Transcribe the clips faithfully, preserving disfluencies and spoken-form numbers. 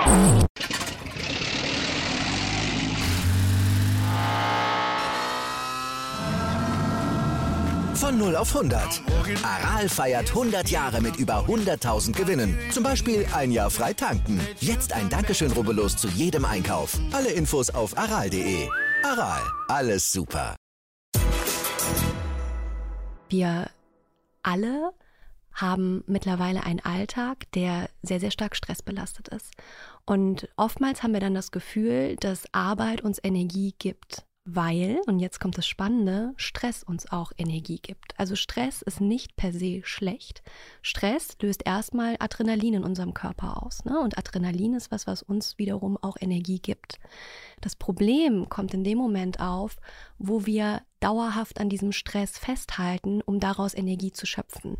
Von null auf hundert. Aral feiert hundert Jahre mit über hunderttausend Gewinnen. Zum Beispiel ein Jahr frei tanken. Jetzt ein Dankeschön, rubbellos zu jedem Einkauf. Alle Infos auf aral punkt de. Aral, alles super. Wir alle haben mittlerweile einen Alltag, der sehr, sehr stark stressbelastet ist. Und oftmals haben wir dann das Gefühl, dass Arbeit uns Energie gibt. Weil, und jetzt kommt das Spannende, Stress uns auch Energie gibt. Also Stress ist nicht per se schlecht. Stress löst erstmal Adrenalin in unserem Körper aus, ne? Und Adrenalin ist was, was uns wiederum auch Energie gibt. Das Problem kommt in dem Moment auf, wo wir dauerhaft an diesem Stress festhalten, um daraus Energie zu schöpfen.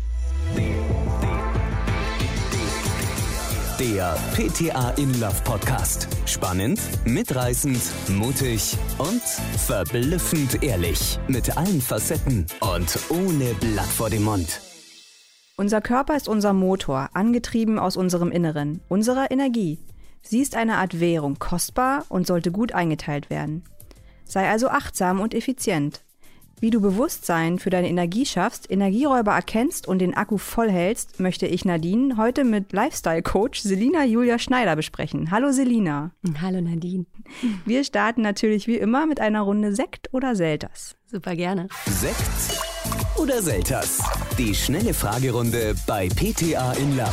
Der P T A in Love Podcast. Spannend, mitreißend, mutig und verblüffend ehrlich. Mit allen Facetten und ohne Blatt vor dem Mund. Unser Körper ist unser Motor, angetrieben aus unserem Inneren, unserer Energie. Sie ist eine Art Währung, kostbar und sollte gut eingeteilt werden. Sei also achtsam und effizient. Wie du Bewusstsein für deine Energie schaffst, Energieräuber erkennst und den Akku voll hältst, möchte ich Nadine heute mit Lifestyle-Coach Selina Julia Schneider besprechen. Hallo Selina. Hallo Nadine. Wir starten natürlich wie immer mit einer Runde Sekt oder Selters. Super gerne. Sekt oder Selters? Die schnelle Fragerunde bei P T A in Love.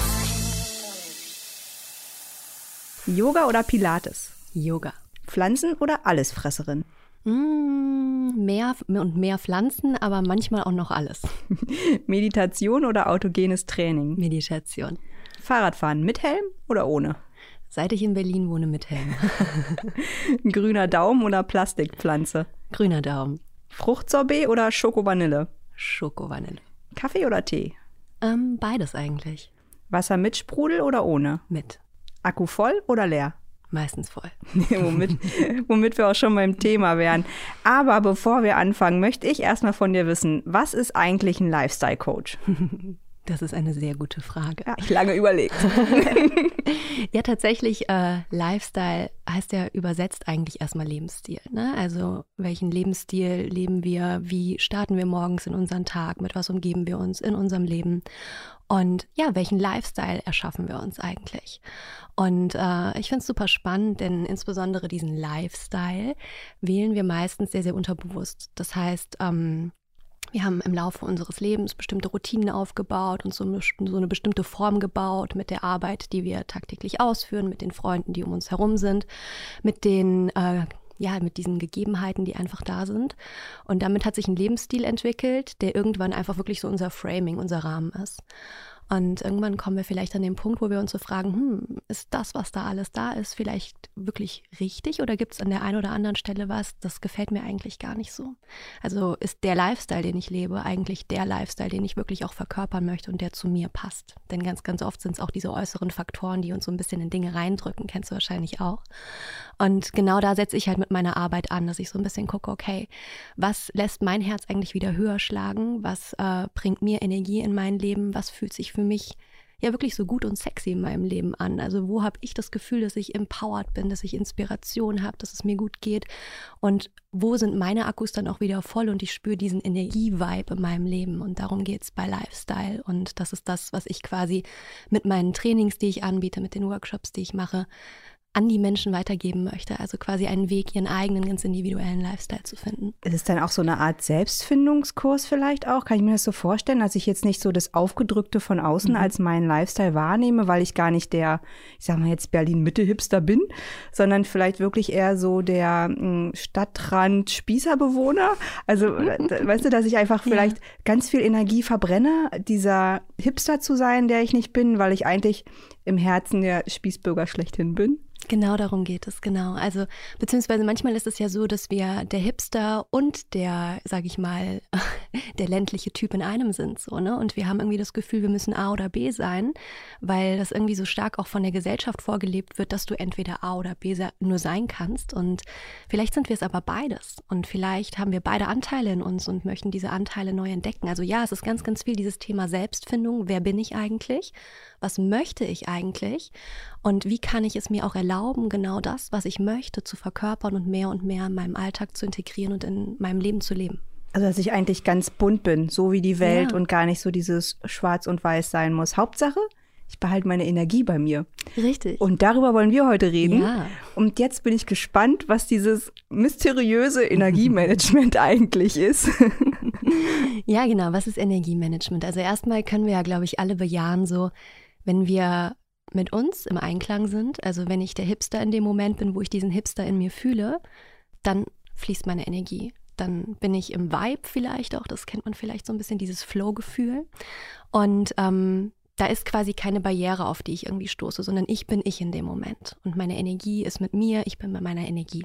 Yoga oder Pilates? Yoga. Pflanzen- oder Allesfresserin? Mm, mehr und mehr Pflanzen, aber manchmal auch noch alles. Meditation oder autogenes Training? Meditation. Fahrradfahren mit Helm oder ohne? Seit ich in Berlin wohne, mit Helm. Grüner Daumen oder Plastikpflanze? Grüner Daumen. Fruchtsorbet oder Schoko-Vanille? Schoko-Vanille. Kaffee oder Tee? Ähm, beides eigentlich. Wasser mit Sprudel oder ohne? Mit. Akku voll oder leer? Meistens voll. womit, womit wir auch schon beim Thema wären. Aber bevor wir anfangen, möchte ich erstmal von dir wissen, was ist eigentlich ein Lifestyle-Coach? Das ist eine sehr gute Frage. Ja, ich lange überlegt. Ja, tatsächlich, äh, Lifestyle heißt ja übersetzt eigentlich erstmal Lebensstil, ne? Also welchen Lebensstil leben wir, wie starten wir morgens in unseren Tag, mit was umgeben wir uns in unserem Leben und ja, welchen Lifestyle erschaffen wir uns eigentlich? Und äh, ich finde es super spannend, denn insbesondere diesen Lifestyle wählen wir meistens sehr, sehr unterbewusst. Das heißt, ähm, wir haben im Laufe unseres Lebens bestimmte Routinen aufgebaut und so eine, so eine bestimmte Form gebaut mit der Arbeit, die wir tagtäglich ausführen, mit den Freunden, die um uns herum sind, mit den, äh, ja, mit diesen Gegebenheiten, die einfach da sind. Und damit hat sich ein Lebensstil entwickelt, der irgendwann einfach wirklich so unser Framing, unser Rahmen ist. Und irgendwann kommen wir vielleicht an den Punkt, wo wir uns so fragen, hm, ist das, was da alles da ist, vielleicht wirklich richtig oder gibt es an der einen oder anderen Stelle was, das gefällt mir eigentlich gar nicht so? Also ist der Lifestyle, den ich lebe, eigentlich der Lifestyle, den ich wirklich auch verkörpern möchte und der zu mir passt? Denn ganz, ganz oft sind es auch diese äußeren Faktoren, die uns so ein bisschen in Dinge reindrücken, kennst du wahrscheinlich auch. Und genau da setze ich halt mit meiner Arbeit an, dass ich so ein bisschen gucke, okay, was lässt mein Herz eigentlich wieder höher schlagen? Was äh, bringt mir Energie in mein Leben? Was fühlt sich für mich ja wirklich so gut und sexy in meinem Leben an? Also wo habe ich das Gefühl, dass ich empowered bin, dass ich Inspiration habe, dass es mir gut geht? Und wo sind meine Akkus dann auch wieder voll und ich spüre diesen Energie-Vibe in meinem Leben? Und darum geht es bei Lifestyle. Und das ist das, was ich quasi mit meinen Trainings, die ich anbiete, mit den Workshops, die ich mache, an die Menschen weitergeben möchte. Also quasi einen Weg, ihren eigenen, ganz individuellen Lifestyle zu finden. Ist es dann auch so eine Art Selbstfindungskurs vielleicht auch? Kann ich mir das so vorstellen, dass ich jetzt nicht so das Aufgedrückte von außen mhm. als meinen Lifestyle wahrnehme, weil ich gar nicht der, ich sag mal jetzt Berlin-Mitte-Hipster bin, sondern vielleicht wirklich eher so der mh, Stadtrand-Spießerbewohner? Also, mhm. weißt du, dass ich einfach vielleicht ja. ganz viel Energie verbrenne, dieser Hipster zu sein, der ich nicht bin, weil ich eigentlich im Herzen der Spießbürger schlechthin bin? Genau darum geht es, genau. Also beziehungsweise manchmal ist es ja so, dass wir der Hipster und der, sag ich mal, der ländliche Typ in einem sind, so, ne? Und wir haben irgendwie das Gefühl, wir müssen A oder B sein, weil das irgendwie so stark auch von der Gesellschaft vorgelebt wird, dass du entweder A oder B nur sein kannst. Und vielleicht sind wir es aber beides. Und vielleicht haben wir beide Anteile in uns und möchten diese Anteile neu entdecken. Also ja, es ist ganz, ganz viel dieses Thema Selbstfindung. Wer bin ich eigentlich? Was möchte ich eigentlich? Und wie kann ich es mir auch erlauben, genau das, was ich möchte, zu verkörpern und mehr und mehr in meinem Alltag zu integrieren und in meinem Leben zu leben? Also, dass ich eigentlich ganz bunt bin, so wie die Welt Ja. und gar nicht so dieses Schwarz und Weiß sein muss. Hauptsache, ich behalte meine Energie bei mir. Richtig. Und darüber wollen wir heute reden. Ja. Und jetzt bin ich gespannt, was dieses mysteriöse Energiemanagement eigentlich ist. Ja, genau. Was ist Energiemanagement? Also erstmal können wir ja, glaube ich, alle bejahen, so, wenn wir mit uns im Einklang sind, also wenn ich der Hipster in dem Moment bin, wo ich diesen Hipster in mir fühle, dann fließt meine Energie. Dann bin ich im Vibe vielleicht auch, das kennt man vielleicht so ein bisschen, dieses Flow-Gefühl. Und ähm, da ist quasi keine Barriere, auf die ich irgendwie stoße, sondern ich bin ich in dem Moment. Und meine Energie ist mit mir, ich bin bei meiner Energie.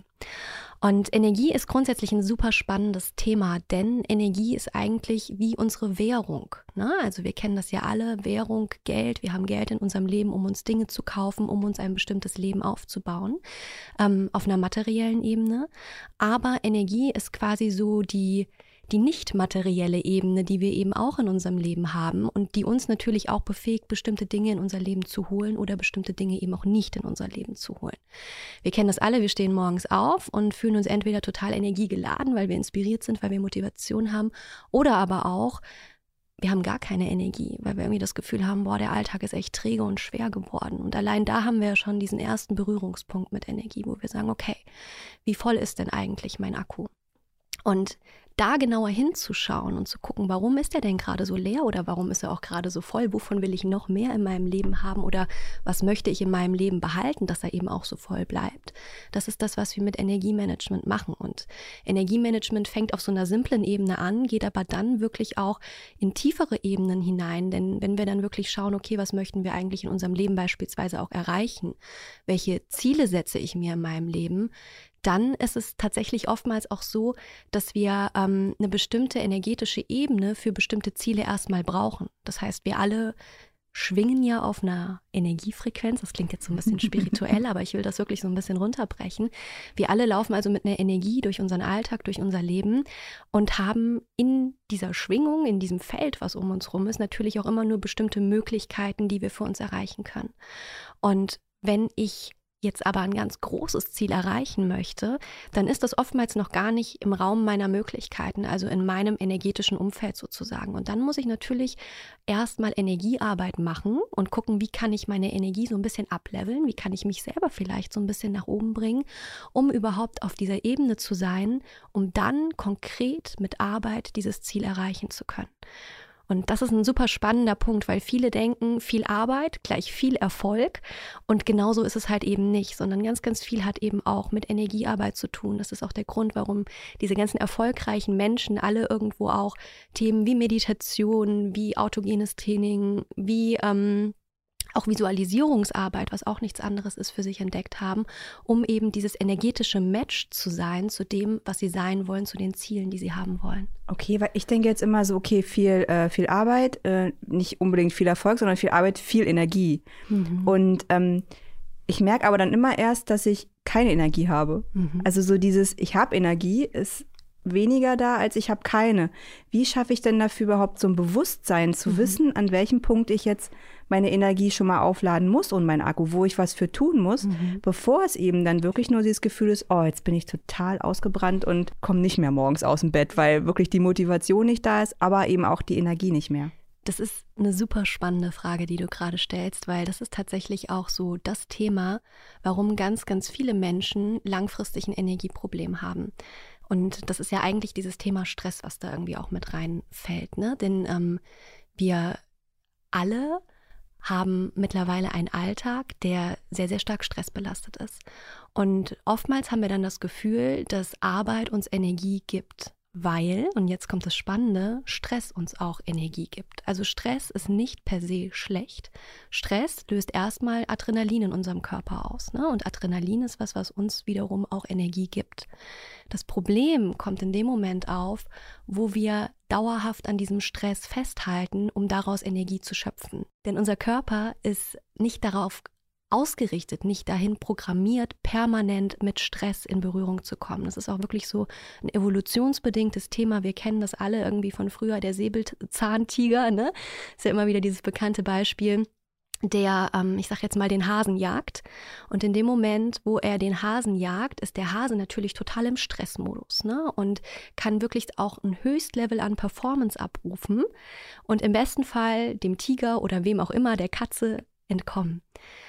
Und Energie ist grundsätzlich ein super spannendes Thema, denn Energie ist eigentlich wie unsere Währung, ne? Also wir kennen das ja alle, Währung, Geld. Wir haben Geld in unserem Leben, um uns Dinge zu kaufen, um uns ein bestimmtes Leben aufzubauen, ähm, auf einer materiellen Ebene. Aber Energie ist quasi so die die nicht materielle Ebene, die wir eben auch in unserem Leben haben und die uns natürlich auch befähigt, bestimmte Dinge in unser Leben zu holen oder bestimmte Dinge eben auch nicht in unser Leben zu holen. Wir kennen das alle, wir stehen morgens auf und fühlen uns entweder total energiegeladen, weil wir inspiriert sind, weil wir Motivation haben, oder aber auch, wir haben gar keine Energie, weil wir irgendwie das Gefühl haben, boah, der Alltag ist echt träge und schwer geworden. Und allein da haben wir ja schon diesen ersten Berührungspunkt mit Energie, wo wir sagen, okay, wie voll ist denn eigentlich mein Akku? Und da genauer hinzuschauen und zu gucken, warum ist er denn gerade so leer oder warum ist er auch gerade so voll? Wovon will ich noch mehr in meinem Leben haben oder was möchte ich in meinem Leben behalten, dass er eben auch so voll bleibt? Das ist das, was wir mit Energiemanagement machen. Und Energiemanagement fängt auf so einer simplen Ebene an, geht aber dann wirklich auch in tiefere Ebenen hinein. Denn wenn wir dann wirklich schauen, okay, was möchten wir eigentlich in unserem Leben beispielsweise auch erreichen? Welche Ziele setze ich mir in meinem Leben? Dann ist es tatsächlich oftmals auch so, dass wir ähm, eine bestimmte energetische Ebene für bestimmte Ziele erstmal brauchen. Das heißt, wir alle schwingen ja auf einer Energiefrequenz. Das klingt jetzt so ein bisschen spirituell, aber ich will das wirklich so ein bisschen runterbrechen. Wir alle laufen also mit einer Energie durch unseren Alltag, durch unser Leben und haben in dieser Schwingung, in diesem Feld, was um uns rum ist, natürlich auch immer nur bestimmte Möglichkeiten, die wir für uns erreichen können. Und wenn ich jetzt aber ein ganz großes Ziel erreichen möchte, dann ist das oftmals noch gar nicht im Raum meiner Möglichkeiten, also in meinem energetischen Umfeld sozusagen. Und dann muss ich natürlich erstmal Energiearbeit machen und gucken, wie kann ich meine Energie so ein bisschen ableveln, wie kann ich mich selber vielleicht so ein bisschen nach oben bringen, um überhaupt auf dieser Ebene zu sein, um dann konkret mit Arbeit dieses Ziel erreichen zu können. Und das ist ein super spannender Punkt, weil viele denken, viel Arbeit gleich viel Erfolg. Und genauso ist es halt eben nicht, sondern ganz, ganz viel hat eben auch mit Energiearbeit zu tun. Das ist auch der Grund, warum diese ganzen erfolgreichen Menschen alle irgendwo auch Themen wie Meditation, wie autogenes Training, wie ähm, auch Visualisierungsarbeit, was auch nichts anderes ist, für sich entdeckt haben, um eben dieses energetische Match zu sein zu dem, was sie sein wollen, zu den Zielen, die sie haben wollen. Okay, weil ich denke jetzt immer so, okay, viel, äh, viel Arbeit, äh, nicht unbedingt viel Erfolg, sondern viel Arbeit, viel Energie. Mhm. Und ähm, ich merke aber dann immer erst, dass ich keine Energie habe. Mhm. Also so dieses, ich habe Energie, ist weniger da, als ich habe keine. Wie schaffe ich denn dafür überhaupt so ein Bewusstsein, zu mhm. wissen, an welchem Punkt ich jetzt meine Energie schon mal aufladen muss und mein Akku, wo ich was für tun muss, mhm. bevor es eben dann wirklich nur dieses Gefühl ist, oh, jetzt bin ich total ausgebrannt und komme nicht mehr morgens aus dem Bett, weil wirklich die Motivation nicht da ist, aber eben auch die Energie nicht mehr. Das ist eine super spannende Frage, die du gerade stellst, weil das ist tatsächlich auch so das Thema, warum ganz, ganz viele Menschen langfristig ein Energieproblem haben. Und das ist ja eigentlich dieses Thema Stress, was da irgendwie auch mit reinfällt, ne? Denn ähm, wir alle haben mittlerweile einen Alltag, der sehr, sehr stark stressbelastet ist. Und oftmals haben wir dann das Gefühl, dass Arbeit uns Energie gibt. weil, und jetzt kommt das Spannende, Stress uns auch Energie gibt. Also Stress ist nicht per se schlecht. Stress löst erstmal Adrenalin in unserem Körper aus, ne? Und Adrenalin ist was, was uns wiederum auch Energie gibt. Das Problem kommt in dem Moment auf, wo wir dauerhaft an diesem Stress festhalten, um daraus Energie zu schöpfen. Denn unser Körper ist nicht darauf ausgerichtet, nicht dahin programmiert, permanent mit Stress in Berührung zu kommen. Das ist auch wirklich so ein evolutionsbedingtes Thema. Wir kennen das alle irgendwie von früher, der Säbelzahntiger, ne? Ist ja immer wieder dieses bekannte Beispiel, der, ähm, ich sag jetzt mal, den Hasen jagt. Und in dem Moment, wo er den Hasen jagt, ist der Hase natürlich total im Stressmodus, ne? Und kann wirklich auch ein Höchstlevel an Performance abrufen und im besten Fall dem Tiger oder wem auch immer, der Katze, entkommen.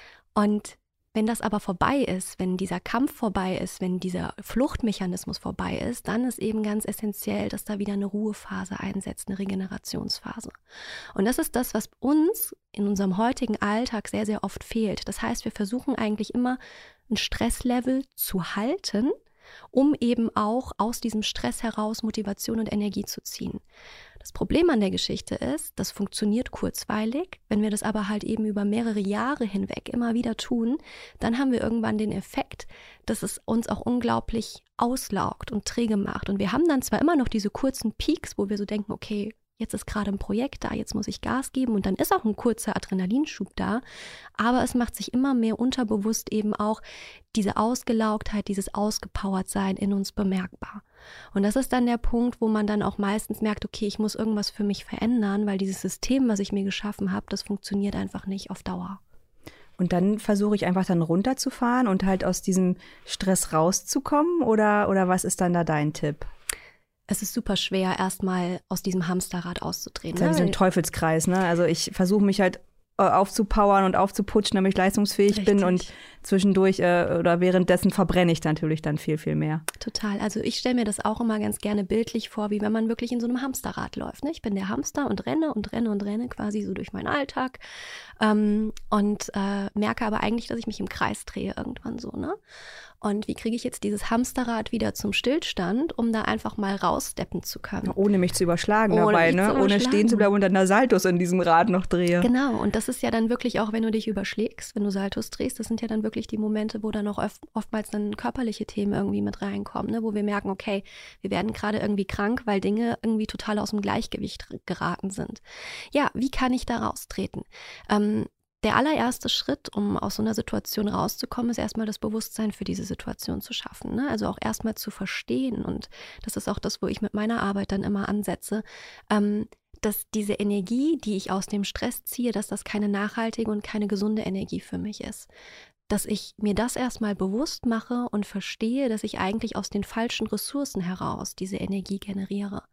Und wenn das aber vorbei ist, wenn dieser Kampf vorbei ist, wenn dieser Fluchtmechanismus vorbei ist, dann ist eben ganz essentiell, dass da wieder eine Ruhephase einsetzt, eine Regenerationsphase. Und das ist das, was uns in unserem heutigen Alltag sehr, sehr oft fehlt. Das heißt, wir versuchen eigentlich immer ein Stresslevel zu halten, um eben auch aus diesem Stress heraus Motivation und Energie zu ziehen. Das Problem an der Geschichte ist, das funktioniert kurzweilig. Wenn wir das aber halt eben über mehrere Jahre hinweg immer wieder tun, dann haben wir irgendwann den Effekt, dass es uns auch unglaublich auslaugt und träge macht. Und wir haben dann zwar immer noch diese kurzen Peaks, wo wir so denken, okay, jetzt ist gerade ein Projekt da, jetzt muss ich Gas geben und dann ist auch ein kurzer Adrenalinschub da, aber es macht sich immer mehr unterbewusst eben auch diese Ausgelaugtheit, dieses Ausgepowertsein in uns bemerkbar. Und das ist dann der Punkt, wo man dann auch meistens merkt, okay, ich muss irgendwas für mich verändern, weil dieses System, was ich mir geschaffen habe, das funktioniert einfach nicht auf Dauer. Und dann versuche ich einfach dann runterzufahren und halt aus diesem Stress rauszukommen oder, oder was ist dann da dein Tipp? Es ist super schwer, erstmal aus diesem Hamsterrad auszudrehen. Das ist ja wie so ein Teufelskreis, ne? Also ich versuche mich halt aufzupowern und aufzuputschen, damit ich leistungsfähig Richtig. bin und zwischendurch äh, oder währenddessen verbrenne ich natürlich dann viel, viel mehr. Total. Also ich stelle mir das auch immer ganz gerne bildlich vor, wie wenn man wirklich in so einem Hamsterrad läuft. Ne? Ich bin der Hamster und renne und renne und renne quasi so durch meinen Alltag ähm, und äh, merke aber eigentlich, dass ich mich im Kreis drehe irgendwann so, ne? Und wie kriege ich jetzt dieses Hamsterrad wieder zum Stillstand, um da einfach mal raussteppen zu können? Ohne mich zu überschlagen Ohne dabei, mich ne? zu Ohne überschlagen. stehen zu bleiben und dann da Saltos in diesem Rad noch drehe. Genau, und das ist ja dann wirklich auch, wenn du dich überschlägst, wenn du Saltos drehst, das sind ja dann wirklich die Momente, wo dann auch oft, oftmals dann körperliche Themen irgendwie mit reinkommen, ne? Wo wir merken, okay, wir werden gerade irgendwie krank, weil Dinge irgendwie total aus dem Gleichgewicht geraten sind. Ja, wie kann ich da raustreten? Ähm, Der allererste Schritt, um aus so einer Situation rauszukommen, ist erstmal das Bewusstsein für diese Situation zu schaffen, ne? Also auch erstmal zu verstehen, und das ist auch das, wo ich mit meiner Arbeit dann immer ansetze, ähm, dass diese Energie, die ich aus dem Stress ziehe, dass das keine nachhaltige und keine gesunde Energie für mich ist. Dass ich mir das erstmal bewusst mache und verstehe, dass ich eigentlich aus den falschen Ressourcen heraus diese Energie generiere.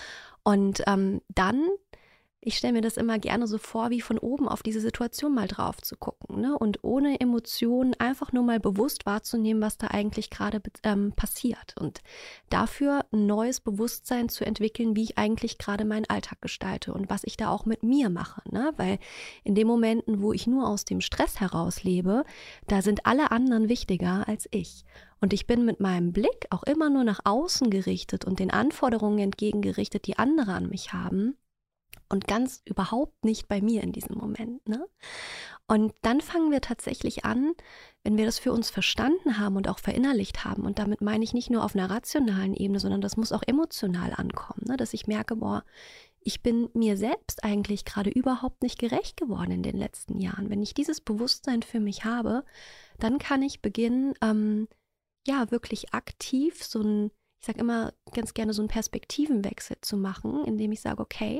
Und ähm, dann Ich stelle mir das immer gerne so vor, wie von oben auf diese Situation mal drauf zu gucken, ne? Und ohne Emotionen einfach nur mal bewusst wahrzunehmen, was da eigentlich gerade ähm, passiert. Und dafür ein neues Bewusstsein zu entwickeln, wie ich eigentlich gerade meinen Alltag gestalte und was ich da auch mit mir mache, ne? Weil in den Momenten, wo ich nur aus dem Stress heraus lebe, da sind alle anderen wichtiger als ich. Und ich bin mit meinem Blick auch immer nur nach außen gerichtet und den Anforderungen entgegengerichtet, die andere an mich haben. Und ganz überhaupt nicht bei mir in diesem Moment, ne? Und dann fangen wir tatsächlich an, wenn wir das für uns verstanden haben und auch verinnerlicht haben, und damit meine ich nicht nur auf einer rationalen Ebene, sondern das muss auch emotional ankommen, ne? Dass ich merke, boah, ich bin mir selbst eigentlich gerade überhaupt nicht gerecht geworden in den letzten Jahren. Wenn ich dieses Bewusstsein für mich habe, dann kann ich beginnen, ähm, ja, wirklich aktiv so ein, ich sage immer ganz gerne, so einen Perspektivenwechsel zu machen, indem ich sage, okay,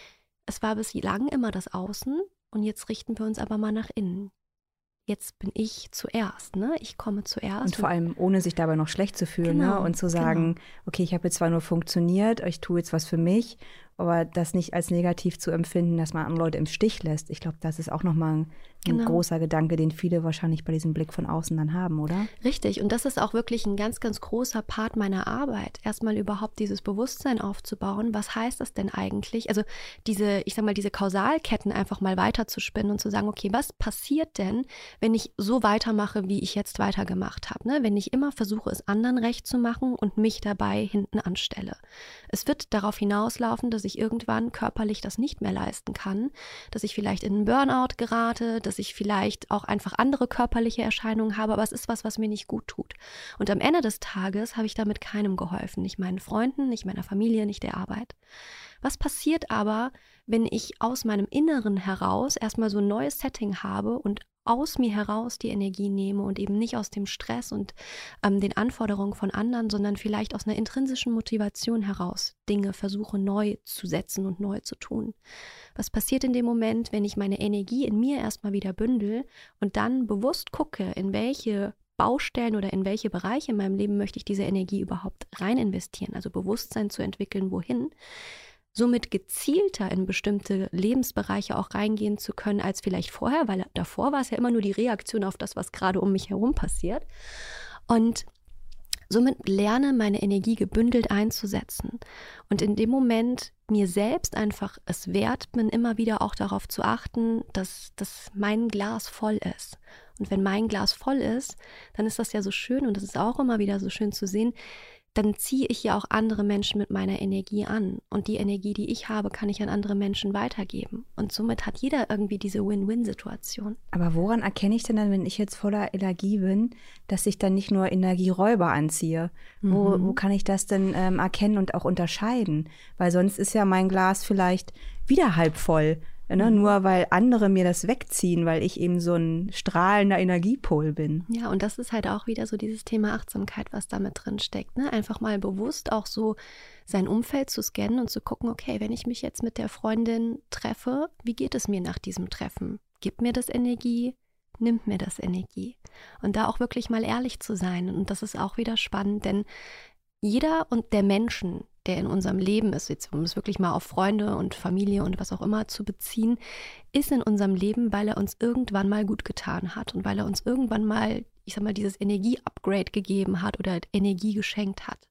es war bislang immer das Außen und jetzt richten wir uns aber mal nach innen. Jetzt bin ich zuerst, ne? Ich komme zuerst. Und vor allem ohne sich dabei noch schlecht zu fühlen, genau, ne? Und zu sagen, genau. okay, ich habe jetzt zwar nur funktioniert, ich tue jetzt was für mich aber das nicht als negativ zu empfinden, dass man andere Leute im Stich lässt. Ich glaube, das ist auch nochmal ein, genau. ein großer Gedanke, den viele wahrscheinlich bei diesem Blick von außen dann haben, oder? Richtig. Und das ist auch wirklich ein ganz, ganz großer Part meiner Arbeit. Erstmal überhaupt dieses Bewusstsein aufzubauen. Was heißt das denn eigentlich? Also diese, ich sag mal, diese Kausalketten einfach mal weiterzuspinnen und zu sagen, okay, was passiert denn, wenn ich so weitermache, wie ich jetzt weitergemacht habe? Ne? Wenn ich immer versuche, es anderen recht zu machen und mich dabei hinten anstelle. Es wird darauf hinauslaufen, dass ich irgendwann körperlich das nicht mehr leisten kann, dass ich vielleicht in einen Burnout gerate, dass ich vielleicht auch einfach andere körperliche Erscheinungen habe, aber es ist was, was mir nicht gut tut. Und am Ende des Tages habe ich damit keinem geholfen, nicht meinen Freunden, nicht meiner Familie, nicht der Arbeit. Was passiert aber, wenn ich aus meinem Inneren heraus erstmal so ein neues Setting habe und aus mir heraus die Energie nehme und eben nicht aus dem Stress und ähm, den Anforderungen von anderen, sondern vielleicht aus einer intrinsischen Motivation heraus Dinge versuche neu zu setzen und neu zu tun. Was passiert in dem Moment, wenn ich meine Energie in mir erstmal wieder bündel und dann bewusst gucke, in welche Baustellen oder in welche Bereiche in meinem Leben möchte ich diese Energie überhaupt rein investieren, also Bewusstsein zu entwickeln, wohin, somit gezielter in bestimmte Lebensbereiche auch reingehen zu können als vielleicht vorher, weil davor war es ja immer nur die Reaktion auf das, was gerade um mich herum passiert. Und somit lerne, meine Energie gebündelt einzusetzen und in dem Moment mir selbst einfach es wert bin, immer wieder auch darauf zu achten, dass, dass mein Glas voll ist. Und wenn mein Glas voll ist, dann ist das ja so schön und das ist auch immer wieder so schön zu sehen, dann ziehe ich ja auch andere Menschen mit meiner Energie an. Und die Energie, die ich habe, kann ich an andere Menschen weitergeben. Und somit hat jeder irgendwie diese Win-Win-Situation. Aber woran erkenne ich denn dann, wenn ich jetzt voller Energie bin, dass ich dann nicht nur Energieräuber anziehe? Mhm. Wo, wo kann ich das denn ähm, erkennen und auch unterscheiden? Weil sonst ist ja mein Glas vielleicht wieder halb voll. Ne? Mhm. Nur weil andere mir das wegziehen, weil ich eben so ein strahlender Energiepol bin. Ja, und das ist halt auch wieder so dieses Thema Achtsamkeit, was da mit drin steckt. Ne? Einfach mal bewusst auch so sein Umfeld zu scannen und zu gucken, okay, wenn ich mich jetzt mit der Freundin treffe, wie geht es mir nach diesem Treffen? Gibt mir das Energie? Nimmt mir das Energie? Und da auch wirklich mal ehrlich zu sein. Und das ist auch wieder spannend, denn jeder und der Menschen, der in unserem Leben ist, jetzt um es wirklich mal auf Freunde und Familie und was auch immer zu beziehen, ist in unserem Leben, weil er uns irgendwann mal gut getan hat und weil er uns irgendwann mal, ich sag mal, dieses Energie-Upgrade gegeben hat oder Energie geschenkt hat.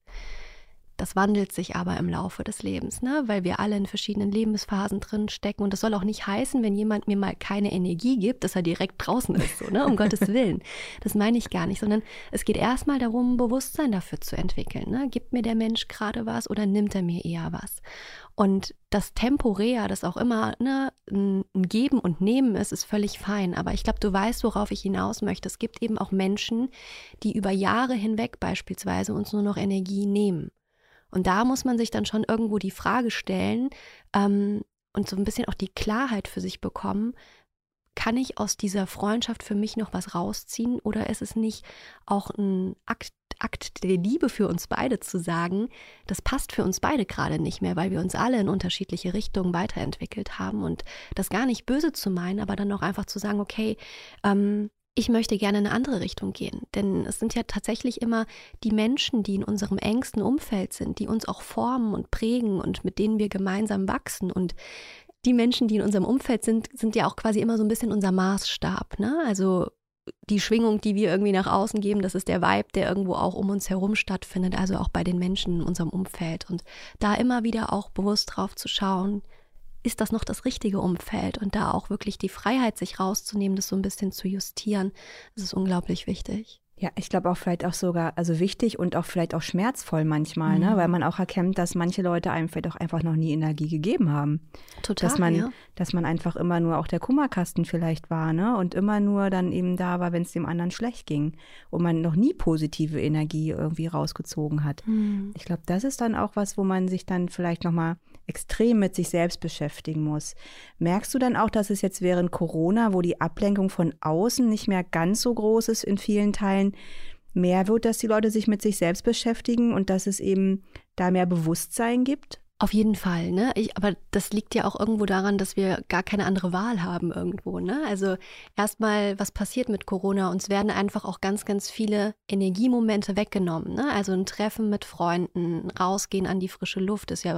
Das wandelt sich aber im Laufe des Lebens, ne? Weil wir alle in verschiedenen Lebensphasen drin stecken. Und das soll auch nicht heißen, wenn jemand mir mal keine Energie gibt, dass er direkt draußen ist, so, ne? Um Gottes Willen. Das meine ich gar nicht, sondern es geht erstmal darum, Bewusstsein dafür zu entwickeln. Ne? Gibt mir der Mensch gerade was oder nimmt er mir eher was? Und das Temporär, das auch immer ne, ein Geben und Nehmen ist, ist völlig fein. Aber ich glaube, du weißt, worauf ich hinaus möchte. Es gibt eben auch Menschen, die über Jahre hinweg beispielsweise uns nur noch Energie nehmen. Und da muss man sich dann schon irgendwo die Frage stellen ähm, und so ein bisschen auch die Klarheit für sich bekommen, kann ich aus dieser Freundschaft für mich noch was rausziehen oder ist es nicht auch ein Akt, Akt der Liebe für uns beide zu sagen, das passt für uns beide gerade nicht mehr, weil wir uns alle in unterschiedliche Richtungen weiterentwickelt haben und das gar nicht böse zu meinen, aber dann auch einfach zu sagen, okay, ähm, ich möchte gerne in eine andere Richtung gehen, denn es sind ja tatsächlich immer die Menschen, die in unserem engsten Umfeld sind, die uns auch formen und prägen und mit denen wir gemeinsam wachsen und die Menschen, die in unserem Umfeld sind, sind ja auch quasi immer so ein bisschen unser Maßstab, ne? Also die Schwingung, die wir irgendwie nach außen geben, das ist der Vibe, der irgendwo auch um uns herum stattfindet, also auch bei den Menschen in unserem Umfeld und da immer wieder auch bewusst drauf zu schauen, ist das noch das richtige Umfeld und da auch wirklich die Freiheit, sich rauszunehmen, das so ein bisschen zu justieren, das ist unglaublich wichtig. Ja, ich glaube auch vielleicht auch sogar, also wichtig und auch vielleicht auch schmerzvoll manchmal, mhm. ne? Weil man auch erkennt, dass manche Leute einem vielleicht auch einfach noch nie Energie gegeben haben. Total, dass man, ja. Dass man einfach immer nur auch der Kummerkasten vielleicht war, ne? Und immer nur dann eben da war, wenn es dem anderen schlecht ging und man noch nie positive Energie irgendwie rausgezogen hat. Mhm. Ich glaube, das ist dann auch was, wo man sich dann vielleicht nochmal extrem mit sich selbst beschäftigen muss. Merkst du dann auch, dass es jetzt während Corona, wo die Ablenkung von außen nicht mehr ganz so groß ist in vielen Teilen, mehr wird, dass die Leute sich mit sich selbst beschäftigen und dass es eben da mehr Bewusstsein gibt? Auf jeden Fall, ne? Ich, aber das liegt ja auch irgendwo daran, dass wir gar keine andere Wahl haben irgendwo, ne? Also erstmal, was passiert mit Corona? Uns werden einfach auch ganz, ganz viele Energiemomente weggenommen, ne? Also ein Treffen mit Freunden, rausgehen an die frische Luft ist ja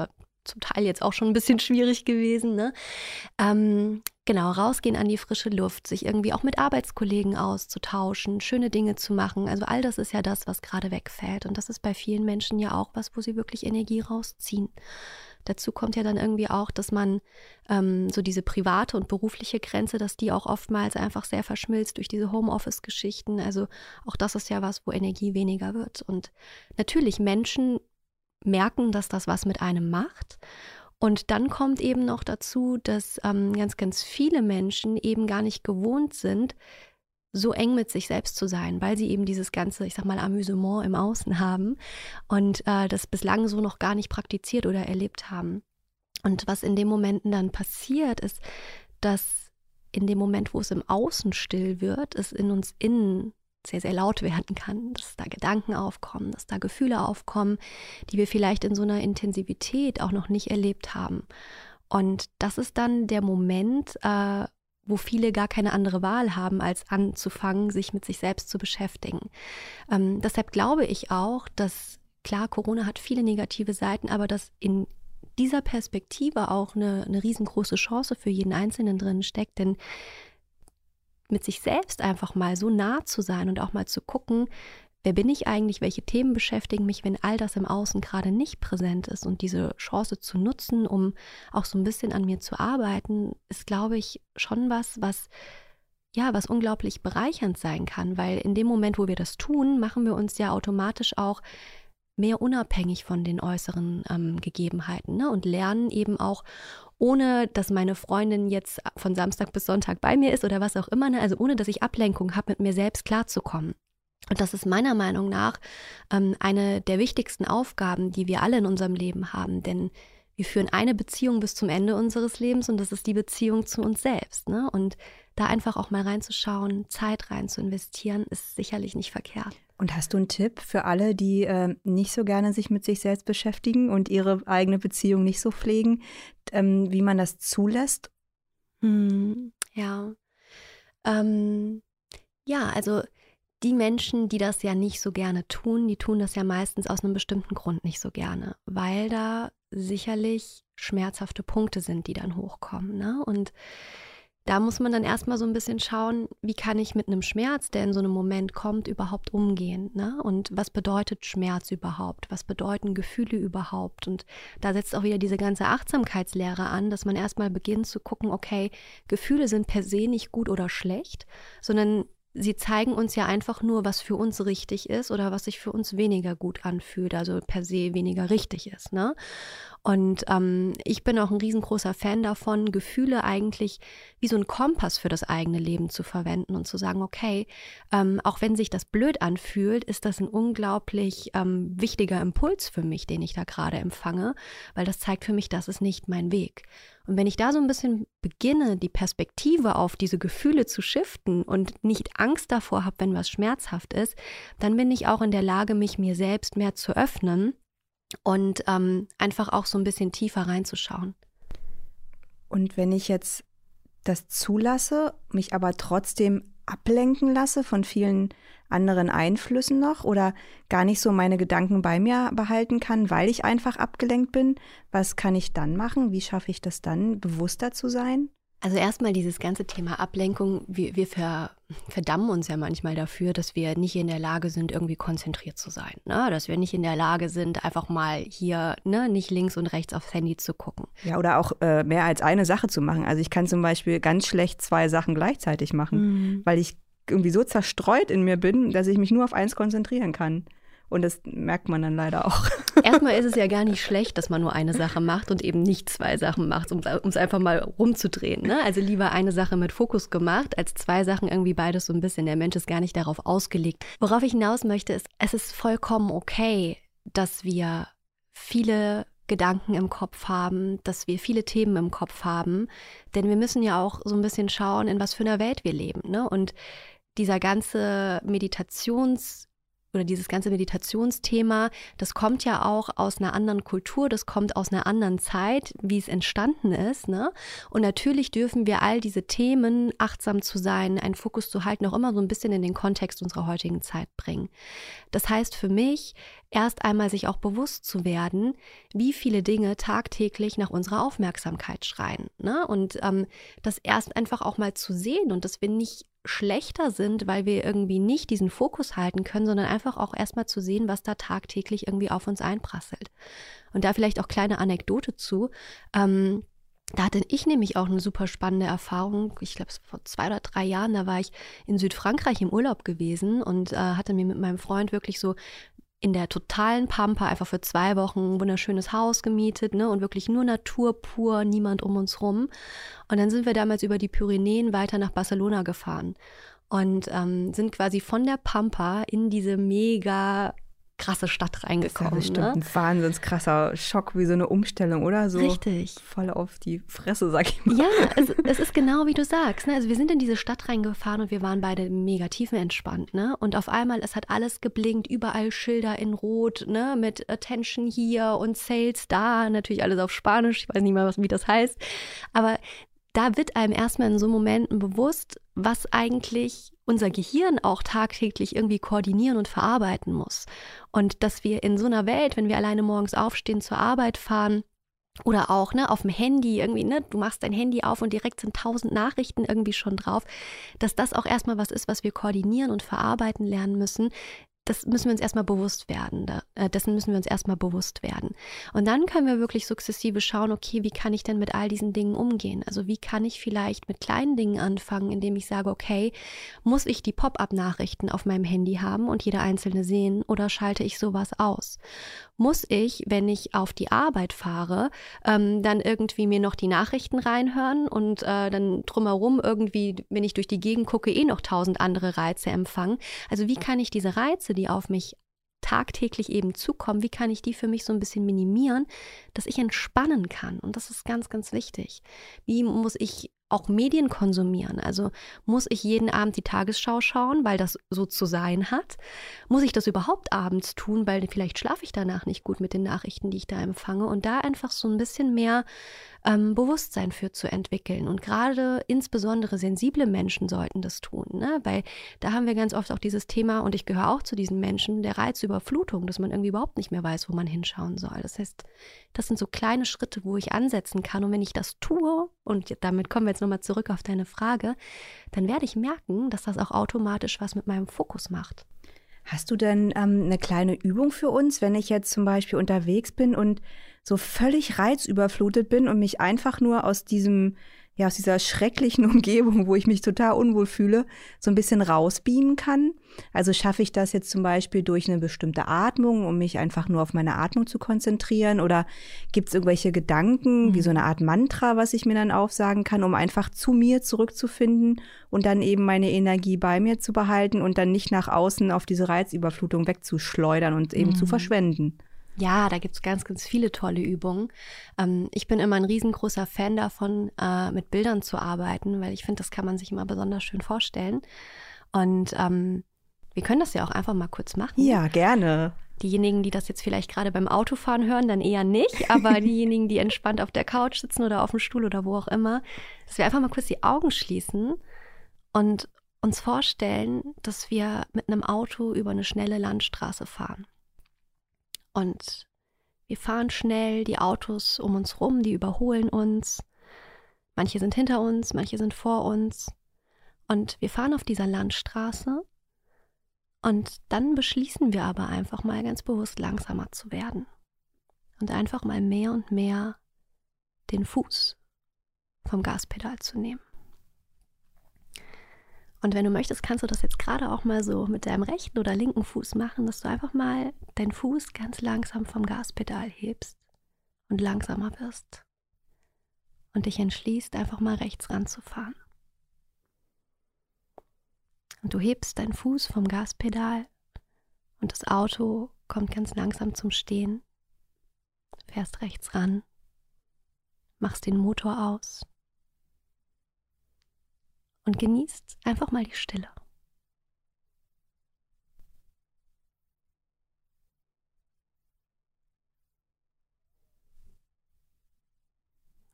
zum Teil jetzt auch schon ein bisschen schwierig gewesen, ne? Ähm, genau, rausgehen an die frische Luft, sich irgendwie auch mit Arbeitskollegen auszutauschen, schöne Dinge zu machen. Also all das ist ja das, was gerade wegfällt. Und das ist bei vielen Menschen ja auch was, wo sie wirklich Energie rausziehen. Dazu kommt ja dann irgendwie auch, dass man ähm, so diese private und berufliche Grenze, dass die auch oftmals einfach sehr verschmilzt durch diese Homeoffice-Geschichten. Also auch das ist ja was, wo Energie weniger wird. Und natürlich Menschen merken, dass das was mit einem macht. Und dann kommt eben noch dazu, dass ähm, ganz, ganz viele Menschen eben gar nicht gewohnt sind, so eng mit sich selbst zu sein, weil sie eben dieses ganze, ich sag mal, Amüsement im Außen haben und äh, das bislang so noch gar nicht praktiziert oder erlebt haben. Und was in den Momenten dann passiert, ist, dass in dem Moment, wo es im Außen still wird, es in uns innen sehr, sehr laut werden kann, dass da Gedanken aufkommen, dass da Gefühle aufkommen, die wir vielleicht in so einer Intensivität auch noch nicht erlebt haben. Und das ist dann der Moment, äh, wo viele gar keine andere Wahl haben, als anzufangen, sich mit sich selbst zu beschäftigen. Ähm, deshalb glaube ich auch, dass, klar, Corona hat viele negative Seiten, aber dass in dieser Perspektive auch eine, eine riesengroße Chance für jeden Einzelnen drin steckt, denn mit sich selbst einfach mal so nah zu sein und auch mal zu gucken, wer bin ich eigentlich, welche Themen beschäftigen mich, wenn all das im Außen gerade nicht präsent ist, und diese Chance zu nutzen, um auch so ein bisschen an mir zu arbeiten, ist, glaube ich, schon was, was ja, was unglaublich bereichernd sein kann, weil in dem Moment, wo wir das tun, machen wir uns ja automatisch auch mehr unabhängig von den äußeren ähm, Gegebenheiten, ne? Und lernen eben auch, ohne dass meine Freundin jetzt von Samstag bis Sonntag bei mir ist oder was auch immer, ne? Also ohne dass ich Ablenkung habe, mit mir selbst klarzukommen. Und das ist meiner Meinung nach ähm, eine der wichtigsten Aufgaben, die wir alle in unserem Leben haben, denn wir führen eine Beziehung bis zum Ende unseres Lebens und das ist die Beziehung zu uns selbst, ne? Und da einfach auch mal reinzuschauen, Zeit rein zu investieren, ist sicherlich nicht verkehrt. Und hast du einen Tipp für alle, die äh, nicht so gerne sich mit sich selbst beschäftigen und ihre eigene Beziehung nicht so pflegen, ähm, wie man das zulässt? Hm, ja, ähm, ja, also die Menschen, die das ja nicht so gerne tun, die tun das ja meistens aus einem bestimmten Grund nicht so gerne, weil da sicherlich schmerzhafte Punkte sind, die dann hochkommen, ne? Und da muss man dann erstmal so ein bisschen schauen, wie kann ich mit einem Schmerz, der in so einem Moment kommt, überhaupt umgehen, ne? Und was bedeutet Schmerz überhaupt? Was bedeuten Gefühle überhaupt? Und da setzt auch wieder diese ganze Achtsamkeitslehre an, dass man erstmal beginnt zu gucken, okay, Gefühle sind per se nicht gut oder schlecht, sondern sie zeigen uns ja einfach nur, was für uns richtig ist oder was sich für uns weniger gut anfühlt, also per se weniger richtig ist, ne? Und ähm, ich bin auch ein riesengroßer Fan davon, Gefühle eigentlich wie so ein Kompass für das eigene Leben zu verwenden und zu sagen, okay, ähm, auch wenn sich das blöd anfühlt, ist das ein unglaublich ähm, wichtiger Impuls für mich, den ich da gerade empfange, weil das zeigt für mich, das ist nicht mein Weg. Und wenn ich da so ein bisschen beginne, die Perspektive auf diese Gefühle zu shiften und nicht Angst davor habe, wenn was schmerzhaft ist, dann bin ich auch in der Lage, mich mir selbst mehr zu öffnen und ähm, einfach auch so ein bisschen tiefer reinzuschauen. Und wenn ich jetzt das zulasse, mich aber trotzdem ablenken lasse von vielen anderen Einflüssen noch oder gar nicht so meine Gedanken bei mir behalten kann, weil ich einfach abgelenkt bin, was kann ich dann machen? Wie schaffe ich das dann, bewusster zu sein? Also erstmal dieses ganze Thema Ablenkung, wir, wir ver, verdammen uns ja manchmal dafür, dass wir nicht in der Lage sind, irgendwie konzentriert zu sein, ne? Dass wir nicht in der Lage sind, einfach mal hier, ne, nicht links und rechts aufs Handy zu gucken. Ja, oder auch äh, mehr als eine Sache zu machen. Also ich kann zum Beispiel ganz schlecht zwei Sachen gleichzeitig machen, mhm. weil ich irgendwie so zerstreut in mir bin, dass ich mich nur auf eins konzentrieren kann. Und das merkt man dann leider auch. Erstmal ist es ja gar nicht schlecht, dass man nur eine Sache macht und eben nicht zwei Sachen macht, um es einfach mal rumzudrehen, ne? Also lieber eine Sache mit Fokus gemacht, als zwei Sachen, irgendwie beides so ein bisschen. Der Mensch ist gar nicht darauf ausgelegt. Worauf ich hinaus möchte, ist, es ist vollkommen okay, dass wir viele Gedanken im Kopf haben, dass wir viele Themen im Kopf haben. Denn wir müssen ja auch so ein bisschen schauen, in was für einer Welt wir leben, ne? Und dieser ganze Meditations- oder dieses ganze Meditationsthema, das kommt ja auch aus einer anderen Kultur, das kommt aus einer anderen Zeit, wie es entstanden ist, ne? Und natürlich dürfen wir all diese Themen, achtsam zu sein, einen Fokus zu halten, auch immer so ein bisschen in den Kontext unserer heutigen Zeit bringen. Das heißt für mich, erst einmal sich auch bewusst zu werden, wie viele Dinge tagtäglich nach unserer Aufmerksamkeit schreien, ne? Und ähm, das erst einfach auch mal zu sehen und dass wir nicht schlechter sind, weil wir irgendwie nicht diesen Fokus halten können, sondern einfach auch erstmal zu sehen, was da tagtäglich irgendwie auf uns einprasselt. Und da vielleicht auch kleine Anekdote zu. Ähm, da hatte ich nämlich auch eine super spannende Erfahrung. Ich glaube, vor zwei oder drei Jahren, da war ich in Südfrankreich im Urlaub gewesen und äh, hatte mir mit meinem Freund wirklich so in der totalen Pampa einfach für zwei Wochen ein wunderschönes Haus gemietet, ne, und wirklich nur Natur pur, niemand um uns rum. Und dann sind wir damals über die Pyrenäen weiter nach Barcelona gefahren und ähm, sind quasi von der Pampa in diese mega krasse Stadt reingekommen. Das ist ja bestimmt, ne? Ein wahnsinns krasser Schock, wie so eine Umstellung, oder? So richtig. Voll auf die Fresse, sag ich mal. Ja, es, es ist genau wie du sagst, ne? Also wir sind in diese Stadt reingefahren und wir waren beide mega tiefenentspannt, ne? Und auf einmal, es hat alles geblinkt, überall Schilder in Rot, ne? Mit Attention hier und Sales da, natürlich alles auf Spanisch, ich weiß nicht mal, was, wie das heißt. Aber da wird einem erstmal in so Momenten bewusst, was eigentlich unser Gehirn auch tagtäglich irgendwie koordinieren und verarbeiten muss. Und dass wir in so einer Welt, wenn wir alleine morgens aufstehen, zur Arbeit fahren oder auch ne, auf dem Handy irgendwie, ne, du machst dein Handy auf und direkt sind tausend Nachrichten irgendwie schon drauf, dass das auch erstmal was ist, was wir koordinieren und verarbeiten lernen müssen. Das müssen wir uns erstmal bewusst werden. Da, äh, dessen müssen wir uns erstmal bewusst werden. Und dann können wir wirklich sukzessive schauen, okay, wie kann ich denn mit all diesen Dingen umgehen? Also wie kann ich vielleicht mit kleinen Dingen anfangen, indem ich sage, okay, muss ich die Pop-up-Nachrichten auf meinem Handy haben und jede einzelne sehen oder schalte ich sowas aus? Muss ich, wenn ich auf die Arbeit fahre, ähm, dann irgendwie mir noch die Nachrichten reinhören und äh, dann drumherum irgendwie, wenn ich durch die Gegend gucke, eh noch tausend andere Reize empfangen? Also wie kann ich diese Reize, die auf mich tagtäglich eben zukommen, wie kann ich die für mich so ein bisschen minimieren, dass ich entspannen kann? Und das ist ganz, ganz wichtig. Wie muss ich auch Medien konsumieren? Also muss ich jeden Abend die Tagesschau schauen, weil das so zu sein hat? Muss ich das überhaupt abends tun, weil vielleicht schlafe ich danach nicht gut mit den Nachrichten, die ich da empfange? Und da einfach so ein bisschen mehr ähm, Bewusstsein für zu entwickeln. Und gerade insbesondere sensible Menschen sollten das tun, ne? Weil da haben wir ganz oft auch dieses Thema, und ich gehöre auch zu diesen Menschen, der Reizüberflutung, dass man irgendwie überhaupt nicht mehr weiß, wo man hinschauen soll. Das heißt, das sind so kleine Schritte, wo ich ansetzen kann. Und wenn ich das tue, und damit kommen wir jetzt nochmal zurück auf deine Frage, dann werde ich merken, dass das auch automatisch was mit meinem Fokus macht. Hast du denn ähm, eine kleine Übung für uns, wenn ich jetzt zum Beispiel unterwegs bin und so völlig reizüberflutet bin und mich einfach nur aus diesem, ja, aus dieser schrecklichen Umgebung, wo ich mich total unwohl fühle, so ein bisschen rausbeamen kann? Also schaffe ich das jetzt zum Beispiel durch eine bestimmte Atmung, um mich einfach nur auf meine Atmung zu konzentrieren? Oder gibt es irgendwelche Gedanken, mhm. wie so eine Art Mantra, was ich mir dann aufsagen kann, um einfach zu mir zurückzufinden und dann eben meine Energie bei mir zu behalten und dann nicht nach außen auf diese Reizüberflutung wegzuschleudern und eben mhm. zu verschwenden? Ja, da gibt es ganz, ganz viele tolle Übungen. Ähm, ich bin immer ein riesengroßer Fan davon, äh, mit Bildern zu arbeiten, weil ich finde, das kann man sich immer besonders schön vorstellen. Und ähm, wir können das ja auch einfach mal kurz machen. Ja, gerne. Diejenigen, die das jetzt vielleicht gerade beim Autofahren hören, dann eher nicht. Aber diejenigen, die entspannt auf der Couch sitzen oder auf dem Stuhl oder wo auch immer, dass wir einfach mal kurz die Augen schließen und uns vorstellen, dass wir mit einem Auto über eine schnelle Landstraße fahren. Und wir fahren schnell, die Autos um uns rum, die überholen uns. Manche sind hinter uns, manche sind vor uns. Und wir fahren auf dieser Landstraße und dann beschließen wir aber einfach mal ganz bewusst langsamer zu werden. Und einfach mal mehr und mehr den Fuß vom Gaspedal zu nehmen. Und wenn du möchtest, kannst du das jetzt gerade auch mal so mit deinem rechten oder linken Fuß machen, dass du einfach mal deinen Fuß ganz langsam vom Gaspedal hebst und langsamer wirst und dich entschließt, einfach mal rechts ranzufahren. Und du hebst deinen Fuß vom Gaspedal und das Auto kommt ganz langsam zum Stehen, fährst rechts ran, machst den Motor aus und genießt einfach mal die Stille.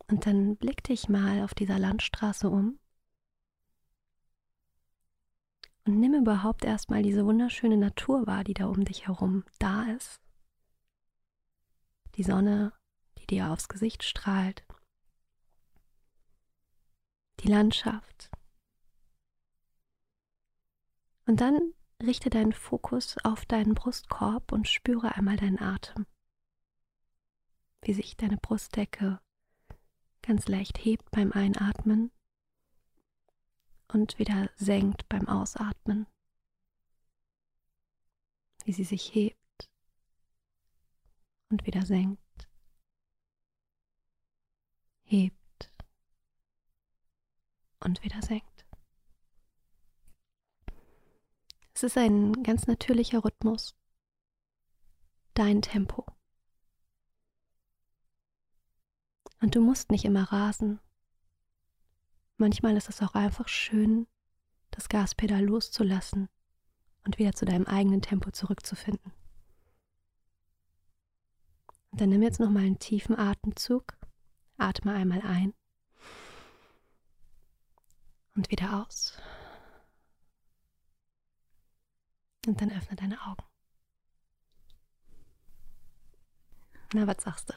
Und dann blick dich mal auf dieser Landstraße um und nimm überhaupt erstmal diese wunderschöne Natur wahr, die da um dich herum da ist. Die Sonne, die dir aufs Gesicht strahlt. Die Landschaft. Und dann richte deinen Fokus auf deinen Brustkorb und spüre einmal deinen Atem. Wie sich deine Brustdecke ganz leicht hebt beim Einatmen und wieder senkt beim Ausatmen. Wie sie sich hebt und wieder senkt. Hebt und wieder senkt. Es ist ein ganz natürlicher Rhythmus. Dein Tempo. Und du musst nicht immer rasen. Manchmal ist es auch einfach schön, das Gaspedal loszulassen und wieder zu deinem eigenen Tempo zurückzufinden. Und dann nimm jetzt nochmal einen tiefen Atemzug. Atme einmal ein und wieder aus. Und dann öffne deine Augen. Na, was sagst du?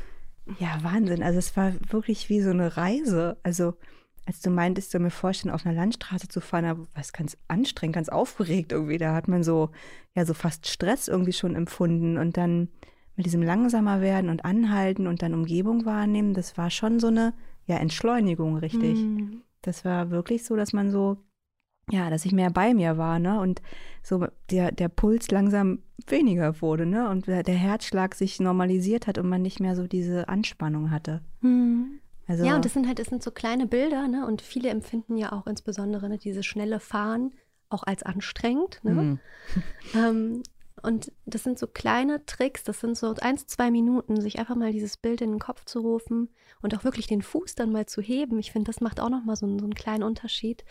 Ja, Wahnsinn. Also es war wirklich wie so eine Reise. Also als du meintest, du mir vorstellen, auf einer Landstraße zu fahren, da war es ganz anstrengend, ganz aufgeregt irgendwie. Da hat man so, ja, so fast Stress irgendwie schon empfunden. Und dann mit diesem langsamer werden und anhalten und dann Umgebung wahrnehmen, das war schon so eine, ja, Entschleunigung, richtig. Mhm. Das war wirklich so, dass man so, ja, dass ich mehr bei mir war, ne? Und so der, der Puls langsam weniger wurde, ne? Und der, der Herzschlag sich normalisiert hat und man nicht mehr so diese Anspannung hatte. Mhm. Also, ja, und das sind halt, das sind so kleine Bilder, ne? Und viele empfinden ja auch insbesondere, ne, dieses schnelle Fahren auch als anstrengend, ne? Mhm. ähm, und das sind so kleine Tricks, das sind so eins, zwei Minuten, sich einfach mal dieses Bild in den Kopf zu rufen und auch wirklich den Fuß dann mal zu heben. Ich finde, das macht auch nochmal so, so einen kleinen Unterschied.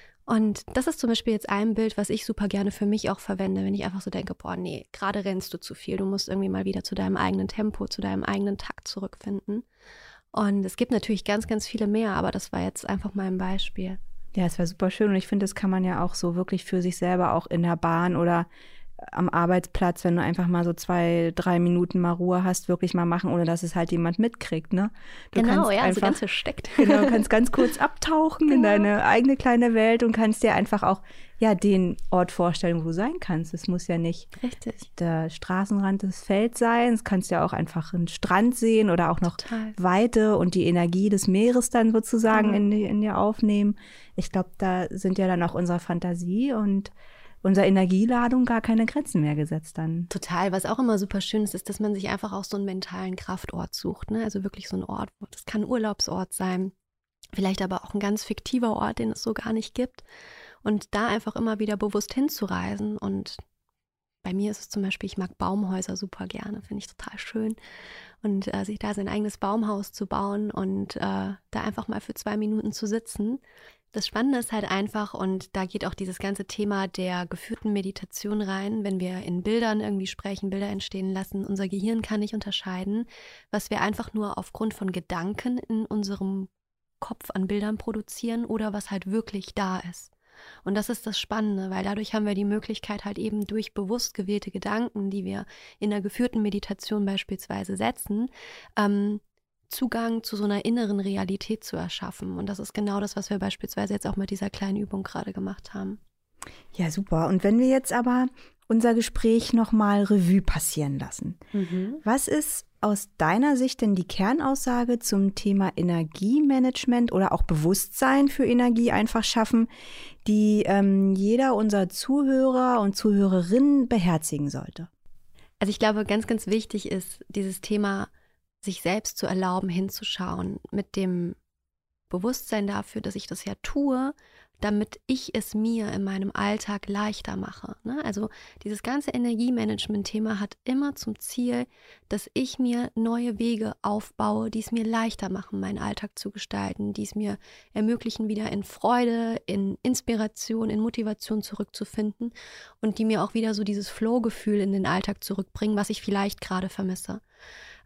Und das ist zum Beispiel jetzt ein Bild, was ich super gerne für mich auch verwende, wenn ich einfach so denke, boah, nee, gerade rennst du zu viel. Du musst irgendwie mal wieder zu deinem eigenen Tempo, zu deinem eigenen Takt zurückfinden. Und es gibt natürlich ganz, ganz viele mehr, aber das war jetzt einfach mal ein Beispiel. Ja, es war super schön und ich finde, das kann man ja auch so wirklich für sich selber auch in der Bahn oder am Arbeitsplatz, wenn du einfach mal so zwei, drei Minuten mal Ruhe hast, wirklich mal machen, ohne dass es halt jemand mitkriegt, ne? Du genau, kannst ja, einfach, so ganz versteckt. Genau, du kannst ganz kurz abtauchen genau. in deine eigene kleine Welt und kannst dir einfach auch, ja, den Ort vorstellen, wo du sein kannst. Es muss ja nicht Richtig. der Straßenrand des Felds sein, es kannst ja auch einfach einen Strand sehen oder auch noch Total. Weite und die Energie des Meeres dann sozusagen mhm. in, in dir aufnehmen. Ich glaube, da sind ja dann auch unsere Fantasie und unserer Energieladung gar keine Grenzen mehr gesetzt dann. Total. Was auch immer super schön ist, ist, dass man sich einfach auch so einen mentalen Kraftort sucht, ne? Also wirklich so ein Ort, das kann ein Urlaubsort sein, vielleicht aber auch ein ganz fiktiver Ort, den es so gar nicht gibt. Und da einfach immer wieder bewusst hinzureisen. Und bei mir ist es zum Beispiel, ich mag Baumhäuser super gerne, finde ich total schön. Und äh, sich da sein eigenes Baumhaus zu bauen und äh, da einfach mal für zwei Minuten zu sitzen. Das Spannende ist halt einfach, und da geht auch dieses ganze Thema der geführten Meditation rein, wenn wir in Bildern irgendwie sprechen, Bilder entstehen lassen, unser Gehirn kann nicht unterscheiden, was wir einfach nur aufgrund von Gedanken in unserem Kopf an Bildern produzieren oder was halt wirklich da ist. Und das ist das Spannende, weil dadurch haben wir die Möglichkeit halt eben durch bewusst gewählte Gedanken, die wir in der geführten Meditation beispielsweise setzen, ähm, Zugang zu so einer inneren Realität zu erschaffen. Und das ist genau das, was wir beispielsweise jetzt auch mit dieser kleinen Übung gerade gemacht haben. Ja, super. Und wenn wir jetzt aber unser Gespräch nochmal Revue passieren lassen. Mhm. Was ist aus deiner Sicht denn die Kernaussage zum Thema Energiemanagement oder auch Bewusstsein für Energie einfach schaffen, die ähm, jeder unserer Zuhörer und Zuhörerinnen beherzigen sollte? Also ich glaube, ganz, ganz wichtig ist dieses Thema, sich selbst zu erlauben, hinzuschauen, mit dem Bewusstsein dafür, dass ich das ja tue, damit ich es mir in meinem Alltag leichter mache. Ne? Also dieses ganze Energiemanagement-Thema hat immer zum Ziel, dass ich mir neue Wege aufbaue, die es mir leichter machen, meinen Alltag zu gestalten, die es mir ermöglichen, wieder in Freude, in Inspiration, in Motivation zurückzufinden und die mir auch wieder so dieses Flow-Gefühl in den Alltag zurückbringen, was ich vielleicht gerade vermisse.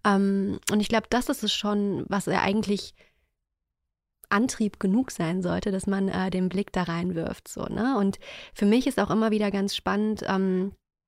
Ähm, und ich glaube, das ist es schon, was er eigentlich Antrieb genug sein sollte, dass man äh, den Blick da reinwirft. So, ne? Und für mich ist auch immer wieder ganz spannend ähm,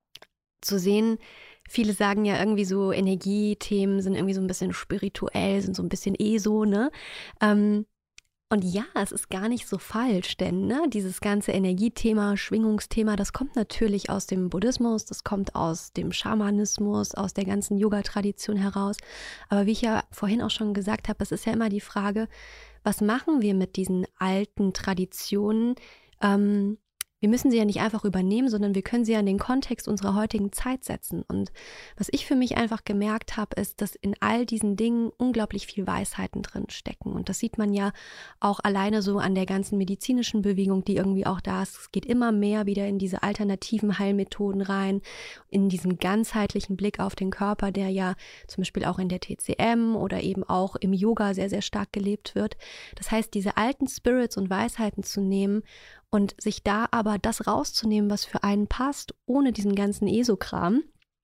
zu sehen, viele sagen ja irgendwie so, Energiethemen sind irgendwie so ein bisschen spirituell, sind so ein bisschen eh so, ne? Ähm, und ja, es ist gar nicht so falsch, denn ne, dieses ganze Energiethema, Schwingungsthema, das kommt natürlich aus dem Buddhismus, das kommt aus dem Schamanismus, aus der ganzen Yoga-Tradition heraus. Aber wie ich ja vorhin auch schon gesagt habe, es ist ja immer die Frage, was machen wir mit diesen alten Traditionen? Ähm, wir müssen sie ja nicht einfach übernehmen, sondern wir können sie ja in den Kontext unserer heutigen Zeit setzen. Und was ich für mich einfach gemerkt habe, ist, dass in all diesen Dingen unglaublich viel Weisheiten drin stecken. Und das sieht man ja auch alleine so an der ganzen medizinischen Bewegung, die irgendwie auch da ist. Es geht immer mehr wieder in diese alternativen Heilmethoden rein, in diesen ganzheitlichen Blick auf den Körper, der ja zum Beispiel auch in der T C M oder eben auch im Yoga sehr, sehr stark gelebt wird. Das heißt, diese alten Spirits und Weisheiten zu nehmen und sich da aber das rauszunehmen, was für einen passt, ohne diesen ganzen ESO-Kram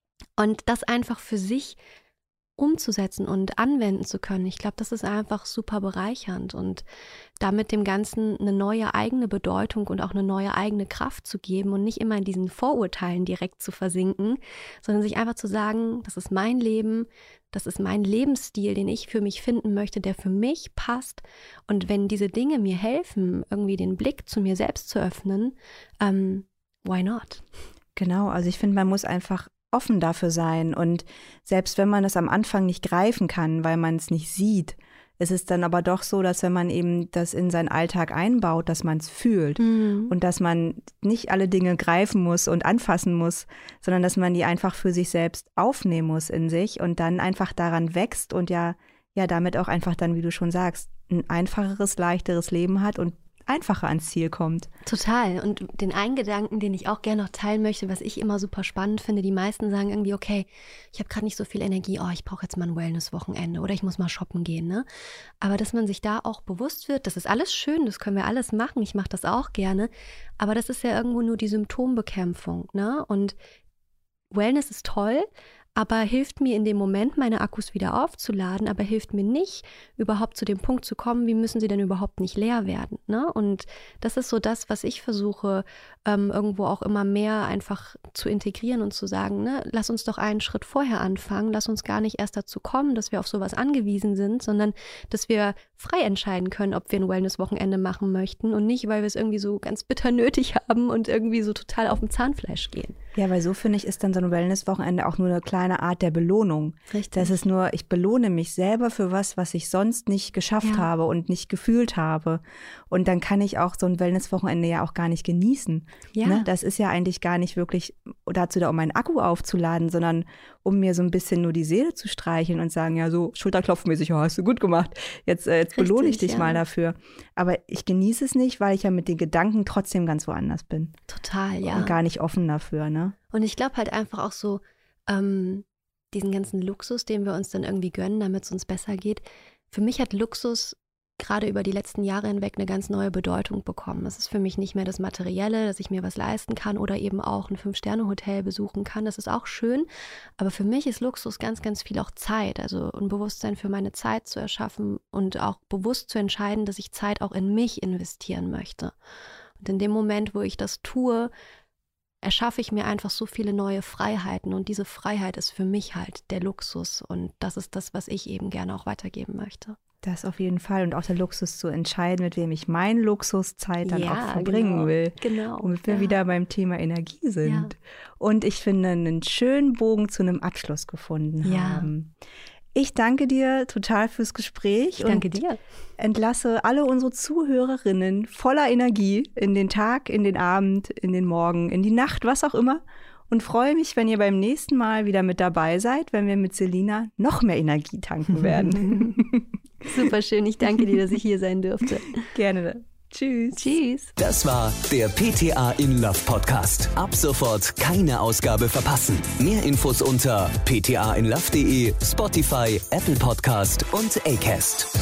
und das einfach für sich umzusetzen und anwenden zu können. Ich glaube, das ist einfach super bereichernd und damit dem Ganzen eine neue eigene Bedeutung und auch eine neue eigene Kraft zu geben und nicht immer in diesen Vorurteilen direkt zu versinken, sondern sich einfach zu sagen, das ist mein Leben, das ist mein Lebensstil, den ich für mich finden möchte, der für mich passt. Und wenn diese Dinge mir helfen, irgendwie den Blick zu mir selbst zu öffnen, ähm, why not? Genau, also ich finde, man muss einfach offen dafür sein und selbst wenn man es am Anfang nicht greifen kann, weil man es nicht sieht, ist es dann aber doch so, dass wenn man eben das in seinen Alltag einbaut, dass man es fühlt mhm. und dass man nicht alle Dinge greifen muss und anfassen muss, sondern dass man die einfach für sich selbst aufnehmen muss in sich und dann einfach daran wächst und ja, ja damit auch einfach dann, wie du schon sagst, ein einfacheres, leichteres Leben hat und einfacher ans Ziel kommt. Total. Und den einen Gedanken, den ich auch gerne noch teilen möchte, was ich immer super spannend finde, die meisten sagen irgendwie, okay, ich habe gerade nicht so viel Energie, oh, ich brauche jetzt mal ein Wellness-Wochenende oder ich muss mal shoppen gehen. Ne? Aber dass man sich da auch bewusst wird, das ist alles schön, das können wir alles machen, ich mache das auch gerne, aber das ist ja irgendwo nur die Symptombekämpfung. Ne? Und Wellness ist toll, aber hilft mir in dem Moment, meine Akkus wieder aufzuladen, aber hilft mir nicht, überhaupt zu dem Punkt zu kommen, wie müssen sie denn überhaupt nicht leer werden. Ne? Und das ist so das, was ich versuche, ähm, irgendwo auch immer mehr einfach zu integrieren und zu sagen, ne, lass uns doch einen Schritt vorher anfangen, lass uns gar nicht erst dazu kommen, dass wir auf sowas angewiesen sind, sondern dass wir frei entscheiden können, ob wir ein Wellness-Wochenende machen möchten und nicht, weil wir es irgendwie so ganz bitter nötig haben und irgendwie so total auf dem Zahnfleisch gehen. Ja, weil so finde ich, ist dann so ein Wellness-Wochenende auch nur eine kleine Art der Belohnung. Richtig. Das ist nur, ich belohne mich selber für was, was ich sonst nicht geschafft ja. habe und nicht gefühlt habe. Und dann kann ich auch so ein Wellness-Wochenende ja auch gar nicht genießen. Ja. Ne? Das ist ja eigentlich gar nicht wirklich dazu da, um meinen Akku aufzuladen, sondern um mir so ein bisschen nur die Seele zu streicheln und sagen, ja, so schulterklopfmäßig, oh, hast du gut gemacht. Jetzt, äh, jetzt belohne ich dich ja. mal dafür. Aber ich genieße es nicht, weil ich ja mit den Gedanken trotzdem ganz woanders bin. Total, ja. Und gar nicht offen dafür, ne? Und ich glaube halt einfach auch so, ähm, diesen ganzen Luxus, den wir uns dann irgendwie gönnen, damit es uns besser geht. Für mich hat Luxus gerade über die letzten Jahre hinweg eine ganz neue Bedeutung bekommen. Es ist für mich nicht mehr das Materielle, dass ich mir was leisten kann oder eben auch ein Fünf-Sterne-Hotel besuchen kann. Das ist auch schön, aber für mich ist Luxus ganz, ganz viel auch Zeit, also ein Bewusstsein für meine Zeit zu erschaffen und auch bewusst zu entscheiden, dass ich Zeit auch in mich investieren möchte. Und in dem Moment, wo ich das tue, erschaffe ich mir einfach so viele neue Freiheiten und diese Freiheit ist für mich halt der Luxus und das ist das, was ich eben gerne auch weitergeben möchte. Das auf jeden Fall und auch der Luxus zu entscheiden, mit wem ich meine Luxuszeit dann ja, auch verbringen genau, will. Genau. Womit wir ja. wieder beim Thema Energie sind. Ja. Und ich finde, einen schönen Bogen zu einem Abschluss gefunden ja. haben. Ich danke dir total fürs Gespräch. Ich danke und dir. Entlasse alle unsere Zuhörerinnen voller Energie in den Tag, in den Abend, in den Morgen, in die Nacht, was auch immer. Und freue mich, wenn ihr beim nächsten Mal wieder mit dabei seid, wenn wir mit Selina noch mehr Energie tanken werden. Super schön. Ich danke dir, dass ich hier sein durfte. Gerne. Tschüss. Tschüss. Das war der P T A in Love Podcast. Ab sofort keine Ausgabe verpassen. Mehr Infos unter p t a in love punkt d e, Spotify, Apple Podcast und Acast.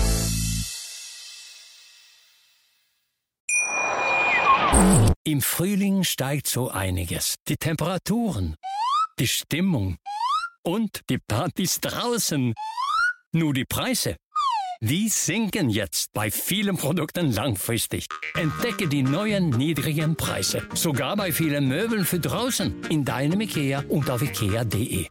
Im Frühling steigt so einiges. Die Temperaturen, die Stimmung, Und die Partys draußen. Nur die Preise, die sinken jetzt bei vielen Produkten langfristig. Entdecke die neuen niedrigen Preise. Sogar bei vielen Möbeln für draußen. In deinem IKEA und auf ikea punkt de.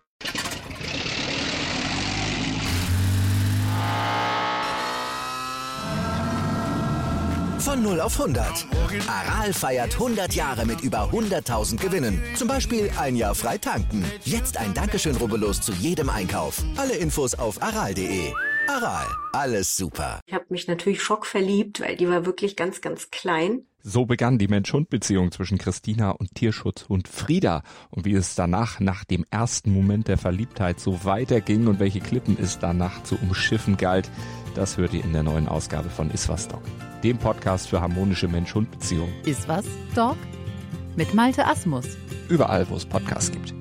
Von null auf hundert. Aral feiert hundert Jahre mit über hunderttausend Gewinnen. Zum Beispiel ein Jahr frei tanken. Jetzt ein Dankeschön, rubbellos zu jedem Einkauf. Alle Infos auf aral punkt de. Aral, alles super. Ich habe mich natürlich schockverliebt, weil die war wirklich ganz, ganz klein. So begann die Mensch-Hund-Beziehung zwischen Christina und Tierschutzhund Frieda. Und wie es danach, nach dem ersten Moment der Verliebtheit, so weiterging und welche Klippen es danach zu umschiffen galt, das hört ihr in der neuen Ausgabe von Iswas Dog, dem Podcast für harmonische Mensch-Hund-Beziehungen. Iswas Dog? Mit Malte Asmus. Überall, wo es Podcasts gibt.